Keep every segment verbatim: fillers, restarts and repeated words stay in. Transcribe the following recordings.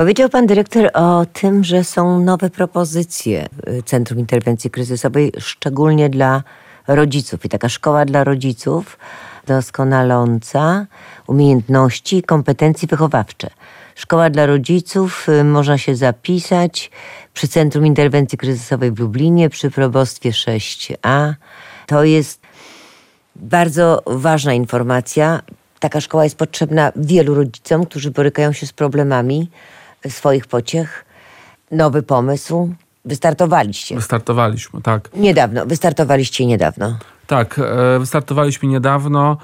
Powiedział pan dyrektor o tym, że są nowe propozycje w Centrum Interwencji Kryzysowej, szczególnie dla rodziców. I taka szkoła dla rodziców doskonaląca umiejętności i kompetencji wychowawcze. Szkoła dla rodziców, można się zapisać przy Centrum Interwencji Kryzysowej w Lublinie, przy probostwie sześć A. To jest bardzo ważna informacja. Taka szkoła jest potrzebna wielu rodzicom, którzy borykają się z problemami swoich pociech. Nowy pomysł. Wystartowaliście. Wystartowaliśmy, tak. Niedawno. Wystartowaliście niedawno. Tak, e, wystartowaliśmy niedawno.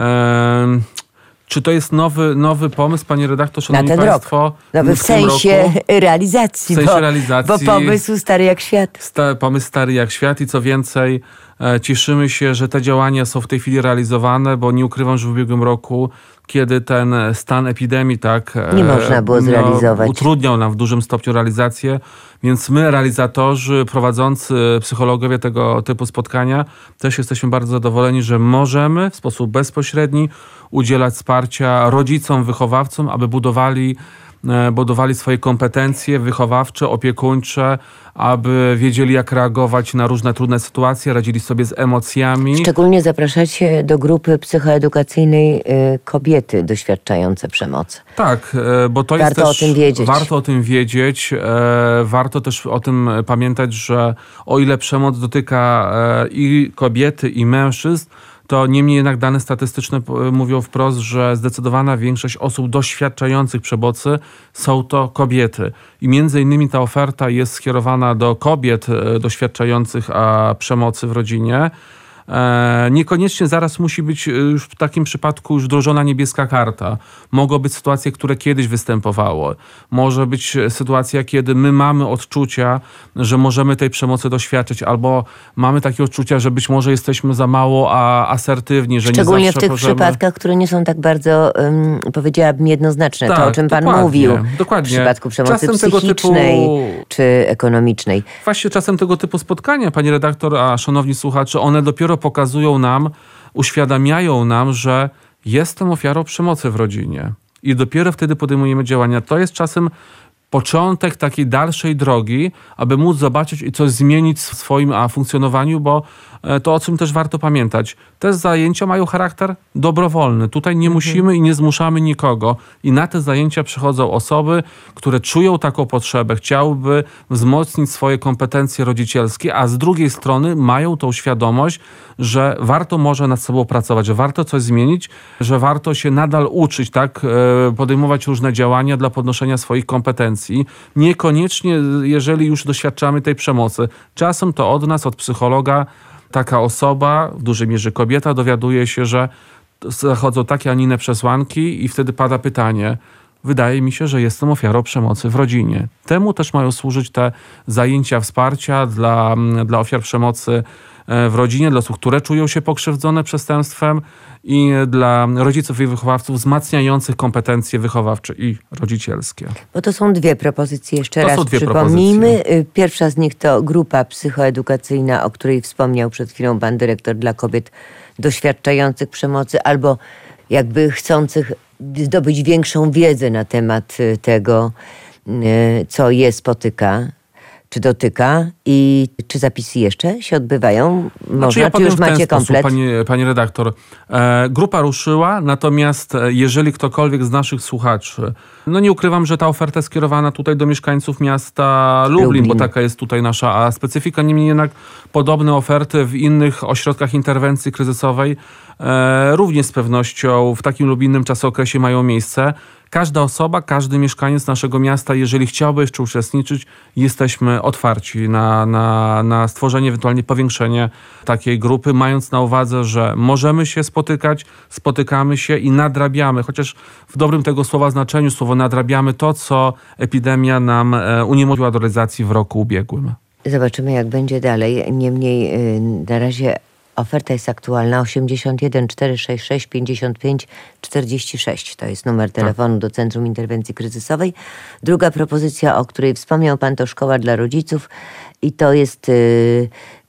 E, czy to jest nowy, nowy pomysł, panie redaktor, szanowni na ten państwo? Rok. Nowy w sensie roku, realizacji. W sensie bo, realizacji. Bo pomysł stary jak świat. Sta, pomysł stary jak świat i co więcej, e, cieszymy się, że te działania są w tej chwili realizowane, bo nie ukrywam, że w ubiegłym roku, kiedy ten stan epidemii tak nie można było zrealizować. No, utrudniał nam w dużym stopniu realizację, więc my, realizatorzy, prowadzący, psychologowie tego typu spotkania, też jesteśmy bardzo zadowoleni, że możemy w sposób bezpośredni udzielać wsparcia rodzicom, wychowawcom, aby budowali budowali swoje kompetencje wychowawcze, opiekuńcze, aby wiedzieli, jak reagować na różne trudne sytuacje, radzili sobie z emocjami. Szczególnie zapraszacie do grupy psychoedukacyjnej kobiety doświadczające przemocy. Tak, bo to warto jest też... o tym wiedzieć. Warto o tym wiedzieć. Warto też o tym pamiętać, że o ile przemoc dotyka i kobiety, i mężczyzn, to niemniej jednak dane statystyczne mówią wprost, że zdecydowana większość osób doświadczających przemocy są to kobiety. I między innymi ta oferta jest skierowana do kobiet doświadczających a przemocy w rodzinie. Niekoniecznie zaraz musi być już w takim przypadku już wdrożona niebieska karta. Mogą być sytuacje, które kiedyś występowały. Może być sytuacja, kiedy my mamy odczucia, że możemy tej przemocy doświadczyć, albo mamy takie odczucia, że być może jesteśmy za mało a asertywni, że szczególnie nie zawsze w tych możemy... przypadkach, które nie są tak bardzo, um, powiedziałabym, jednoznaczne. Tak, to, o czym pan dokładnie, mówił. Dokładnie. W przypadku przemocy czasem psychicznej tego typu... czy ekonomicznej. Właśnie czasem tego typu spotkania, pani redaktor, a szanowni słuchacze, one dopiero pokazują nam, uświadamiają nam, że jestem ofiarą przemocy w rodzinie. I dopiero wtedy podejmujemy działania. To jest czasem początek takiej dalszej drogi, aby móc zobaczyć i coś zmienić w swoim a, funkcjonowaniu, bo to, o czym też warto pamiętać, te zajęcia mają charakter dobrowolny. Tutaj nie musimy i nie zmuszamy nikogo. I na te zajęcia przychodzą osoby, które czują taką potrzebę, chciałyby wzmocnić swoje kompetencje rodzicielskie, a z drugiej strony mają tą świadomość, że warto może nad sobą pracować, że warto coś zmienić, że warto się nadal uczyć, tak, podejmować różne działania dla podnoszenia swoich kompetencji. Niekoniecznie, jeżeli już doświadczamy tej przemocy. Czasem to od nas, od psychologa, taka osoba, w dużej mierze kobieta, dowiaduje się, że zachodzą takie, a nie inne przesłanki i wtedy pada pytanie, wydaje mi się, że jestem ofiarą przemocy w rodzinie. Temu też mają służyć te zajęcia wsparcia dla, dla ofiar przemocy w rodzinie, dla osób, które czują się pokrzywdzone przestępstwem i dla rodziców i wychowawców wzmacniających kompetencje wychowawcze i rodzicielskie. Bo to są dwie propozycje, jeszcze to raz są dwie przypomnijmy. Propozycje. Pierwsza z nich to grupa psychoedukacyjna, o której wspomniał przed chwilą pan dyrektor, dla kobiet doświadczających przemocy albo jakby chcących zdobyć większą wiedzę na temat tego, co je spotyka, czy dotyka i czy zapisy jeszcze się odbywają? Można, znaczy ja czy już macie sposób, komplet? Pani, pani redaktor, e, grupa ruszyła, natomiast jeżeli ktokolwiek z naszych słuchaczy, no nie ukrywam, że ta oferta jest skierowana tutaj do mieszkańców miasta Lublin, Lublin. bo taka jest tutaj nasza specyfika. Niemniej jednak podobne oferty w innych ośrodkach interwencji kryzysowej e, również z pewnością w takim lub innym czasookresie mają miejsce. Każda osoba, każdy mieszkaniec naszego miasta, jeżeli chciałby jeszcze uczestniczyć, jesteśmy otwarci na, na, na stworzenie, ewentualnie powiększenie takiej grupy, mając na uwadze, że możemy się spotykać, spotykamy się i nadrabiamy, chociaż w dobrym tego słowa znaczeniu słowo nadrabiamy to, co epidemia nam uniemożliwiła do realizacji w roku ubiegłym. Zobaczymy, jak będzie dalej. Niemniej na razie oferta jest aktualna. osiemdziesiąt jeden czterysta sześćdziesiąt sześć pięćdziesiąt pięć czterdzieści sześć. To jest numer telefonu do Centrum Interwencji Kryzysowej. Druga propozycja, o której wspomniał pan, to szkoła dla rodziców i to jest y,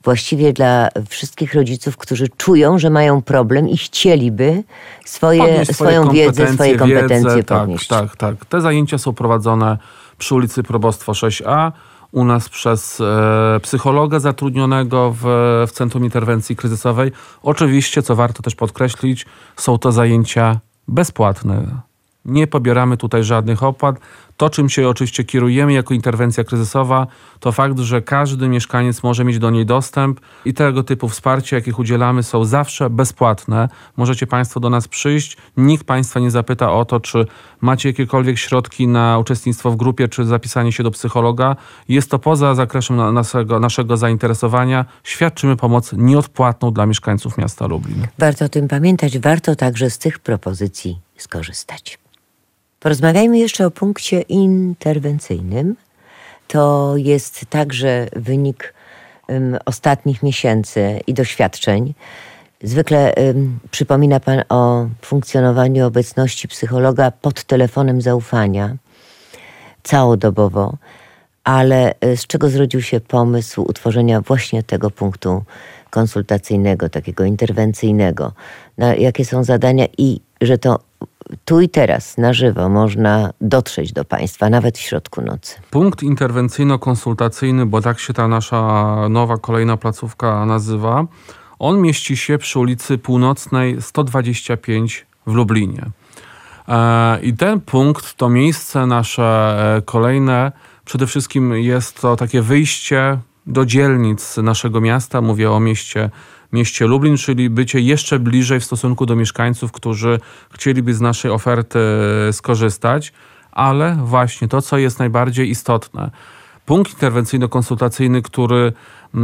właściwie dla wszystkich rodziców, którzy czują, że mają problem i chcieliby swoje, Podnieść swoje swoją wiedzę, swoje kompetencje wiedzę, podnieść. Tak, tak, tak. Te zajęcia są prowadzone przy ulicy Probostwo sześć a, u nas przez e, psychologa zatrudnionego w, w Centrum Interwencji Kryzysowej. Oczywiście, co warto też podkreślić, są to zajęcia bezpłatne. Nie pobieramy tutaj żadnych opłat. To, czym się oczywiście kierujemy jako interwencja kryzysowa, to fakt, że każdy mieszkaniec może mieć do niej dostęp i tego typu wsparcia, jakich udzielamy, są zawsze bezpłatne. Możecie Państwo do nas przyjść. Nikt Państwa nie zapyta o to, czy macie jakiekolwiek środki na uczestnictwo w grupie, czy zapisanie się do psychologa. Jest to poza zakresem naszego, naszego zainteresowania. Świadczymy pomoc nieodpłatną dla mieszkańców miasta Lublin. Warto o tym pamiętać. Warto także z tych propozycji skorzystać. Porozmawiajmy jeszcze o punkcie interwencyjnym. To jest także wynik um, ostatnich miesięcy i doświadczeń. Zwykle um, przypomina Pan o funkcjonowaniu obecności psychologa pod telefonem zaufania całodobowo, ale z czego zrodził się pomysł utworzenia właśnie tego punktu konsultacyjnego, takiego interwencyjnego? Na jakie są zadania i że to tu i teraz, na żywo, można dotrzeć do Państwa, nawet w środku nocy. Punkt interwencyjno-konsultacyjny, bo tak się ta nasza nowa, kolejna placówka nazywa, on mieści się przy ulicy Północnej sto dwadzieścia pięć w Lublinie. I ten punkt, to miejsce nasze kolejne, przede wszystkim jest to takie wyjście do dzielnic naszego miasta. Mówię o mieście mieście Lublin, czyli bycie jeszcze bliżej w stosunku do mieszkańców, którzy chcieliby z naszej oferty skorzystać, ale właśnie to, co jest najbardziej istotne. Punkt interwencyjno-konsultacyjny, który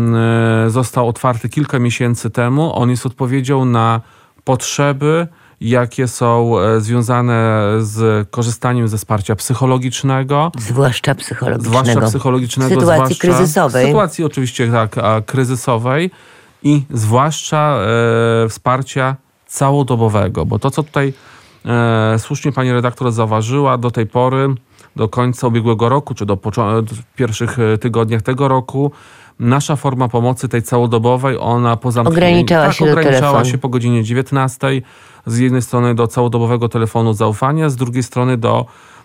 został otwarty kilka miesięcy temu, on jest odpowiedzią na potrzeby, jakie są związane z korzystaniem ze wsparcia psychologicznego. Zwłaszcza psychologicznego. Zwłaszcza psychologicznego. W sytuacji zwłaszcza kryzysowej. W sytuacji oczywiście tak, a kryzysowej. I zwłaszcza e, wsparcia całodobowego, bo to, co tutaj e, słusznie pani redaktor zauważyła, do tej pory, do końca ubiegłego roku, czy do począ- w pierwszych tygodniach tego roku, nasza forma pomocy tej całodobowej, ona po zamknięciu ograniczała tak, się do ograniczała telefonu. się po godzinie dziewiętnastej, z jednej strony do całodobowego telefonu zaufania, z drugiej strony do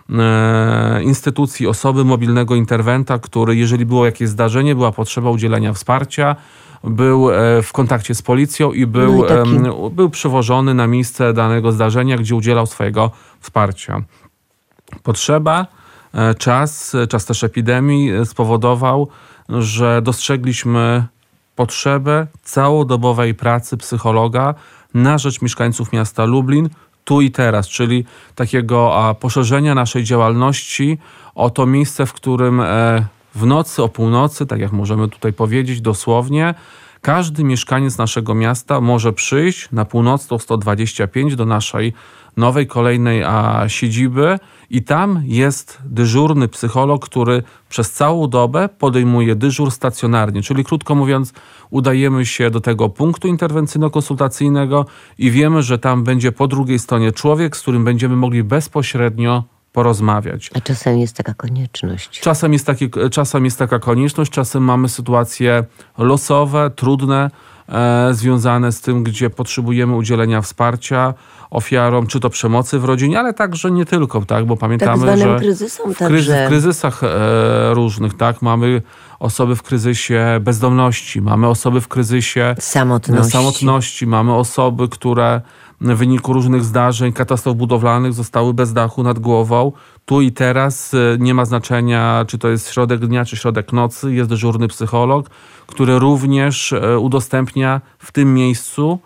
e, instytucji osoby mobilnego interwenta, który, jeżeli było jakieś zdarzenie, była potrzeba udzielenia wsparcia, był w kontakcie z policją i był, no i taki... był przywożony na miejsce danego zdarzenia, gdzie udzielał swojego wsparcia. Potrzeba, czas, czas też epidemii spowodował, że dostrzegliśmy potrzebę całodobowej pracy psychologa na rzecz mieszkańców miasta Lublin, tu i teraz, czyli takiego a, poszerzenia naszej działalności o to miejsce, w którym e, w nocy, o północy, tak jak możemy tutaj powiedzieć dosłownie, każdy mieszkaniec naszego miasta może przyjść na Północną sto dwadzieścia pięć do naszej nowej, kolejnej a, siedziby i tam jest dyżurny psycholog, który przez całą dobę podejmuje dyżur stacjonarnie, czyli krótko mówiąc udajemy się do tego punktu interwencyjno-konsultacyjnego i wiemy, że tam będzie po drugiej stronie człowiek, z którym będziemy mogli bezpośrednio porozmawiać. A czasem jest taka konieczność. Czasem jest, taki, czasem jest taka konieczność, czasem mamy sytuacje losowe, trudne, e, związane z tym, gdzie potrzebujemy udzielenia wsparcia ofiarom, czy to przemocy w rodzinie, ale także nie tylko, tak, bo pamiętamy, tak że kryzysom w, kryzys, także... w kryzysach e, różnych, tak, mamy osoby w kryzysie bezdomności, mamy osoby w kryzysie samotności, samotności mamy osoby, które w wyniku różnych zdarzeń, katastrof budowlanych zostały bez dachu nad głową. Tu i teraz nie ma znaczenia, czy to jest środek dnia, czy środek nocy. Jest dyżurny psycholog, który również udostępnia w tym miejscu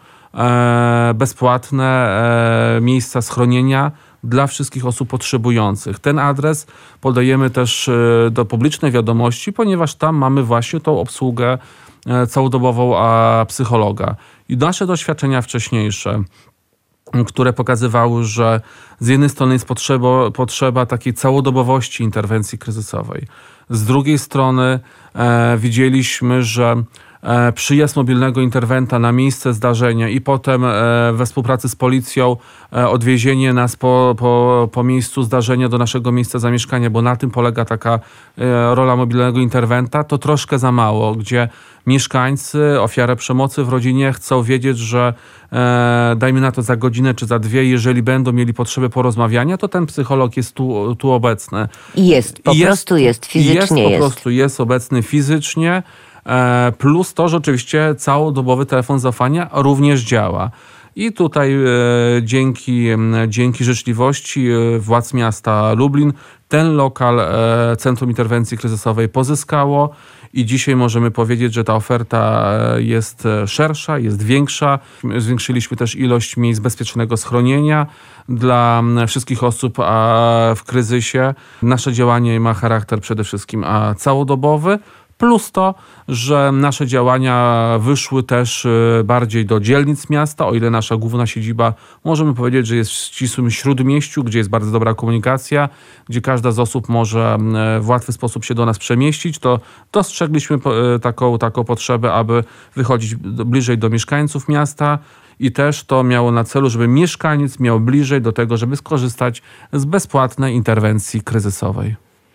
bezpłatne miejsca schronienia dla wszystkich osób potrzebujących. Ten adres podajemy też do publicznej wiadomości, ponieważ tam mamy właśnie tą obsługę całodobową psychologa. I nasze doświadczenia wcześniejsze, które pokazywały, że z jednej strony jest potrzeba, potrzeba takiej całodobowości interwencji kryzysowej. Z drugiej strony e, widzieliśmy, że przyjazd mobilnego interwenta na miejsce zdarzenia i potem we współpracy z policją odwiezienie nas po, po, po miejscu zdarzenia do naszego miejsca zamieszkania, bo na tym polega taka rola mobilnego interwenta, to troszkę za mało, gdzie mieszkańcy, ofiary przemocy w rodzinie chcą wiedzieć, że e, dajmy na to za godzinę czy za dwie, jeżeli będą mieli potrzebę porozmawiania, to ten psycholog jest tu, tu obecny. I jest, po I prostu jest, fizycznie jest. jest. Po prostu jest obecny fizycznie, e, plus to, że oczywiście całodobowy telefon zaufania również działa. I tutaj e, dzięki, dzięki życzliwości e, władz miasta Lublin ten lokal e, Centrum Interwencji Kryzysowej pozyskało i dzisiaj możemy powiedzieć, że ta oferta jest szersza, jest większa. Zwiększyliśmy też ilość miejsc bezpiecznego schronienia dla wszystkich osób w kryzysie. Nasze działanie ma charakter przede wszystkim całodobowy. Plus to, że nasze działania wyszły też bardziej do dzielnic miasta, o ile nasza główna siedziba, możemy powiedzieć, że jest w ścisłym śródmieściu, gdzie jest bardzo dobra komunikacja, gdzie każda z osób może w łatwy sposób się do nas przemieścić, to dostrzegliśmy taką, taką potrzebę, aby wychodzić bliżej do mieszkańców miasta i też to miało na celu, żeby mieszkaniec miał bliżej do tego, żeby skorzystać z bezpłatnej interwencji kryzysowej.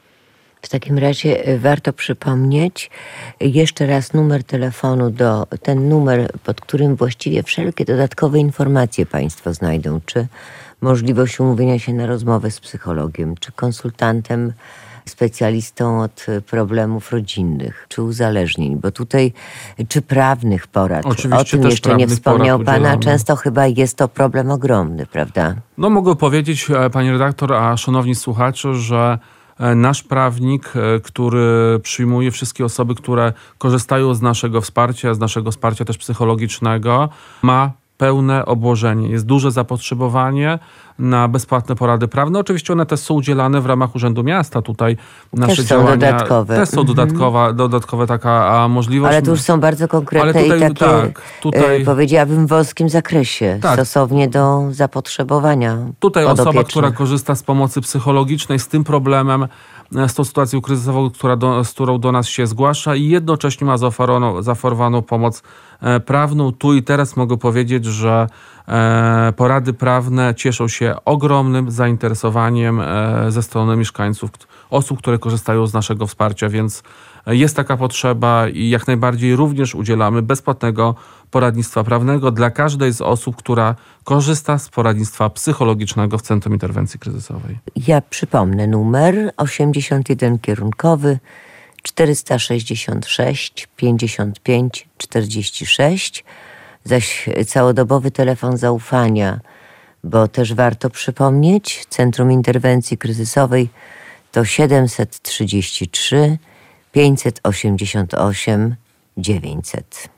W takim razie warto przypomnieć jeszcze raz numer telefonu, do ten numer, pod którym właściwie wszelkie dodatkowe informacje Państwo znajdą, czy możliwość umówienia się na rozmowę z psychologiem, czy konsultantem, specjalistą od problemów rodzinnych, czy uzależnień, bo tutaj, czy prawnych porad. Oczywiście o tym jeszcze nie wspomniał Pan, a udzielamy. często chyba jest to problem ogromny, prawda? No mogę powiedzieć, Pani redaktor, a szanowni słuchacze, że nasz prawnik, który przyjmuje wszystkie osoby, które korzystają z naszego wsparcia, z naszego wsparcia też psychologicznego, ma pełne obłożenie. Jest duże zapotrzebowanie na bezpłatne porady prawne. Oczywiście one też są udzielane w ramach Urzędu Miasta. Tutaj nasze też są działania dodatkowe. Też są mhm. dodatkowa, dodatkowa taka możliwość. Ale to już są bardzo konkretne tutaj, i takie, tak, tutaj, powiedziałabym, w wąskim zakresie, tak. stosownie do zapotrzebowania. Tutaj osoba, która korzysta z pomocy psychologicznej, z tym problemem, z tą sytuacją kryzysową, która do, z którą do nas się zgłasza i jednocześnie ma zaoferowaną, zaoferowaną pomoc e, prawną. Tu i teraz mogę powiedzieć, że e, porady prawne cieszą się ogromnym zainteresowaniem e, ze strony mieszkańców, osób, które korzystają z naszego wsparcia, więc jest taka potrzeba i jak najbardziej również udzielamy bezpłatnego poradnictwa prawnego dla każdej z osób, która korzysta z poradnictwa psychologicznego w Centrum Interwencji Kryzysowej. Ja przypomnę numer osiemdziesiąt jeden kierunkowy czterysta sześćdziesiąt sześć pięćdziesiąt pięć czterdzieści sześć, zaś całodobowy telefon zaufania, bo też warto przypomnieć, Centrum Interwencji Kryzysowej to siedemset trzydzieści trzy pięćset osiemdziesiąt osiem dziewięćset.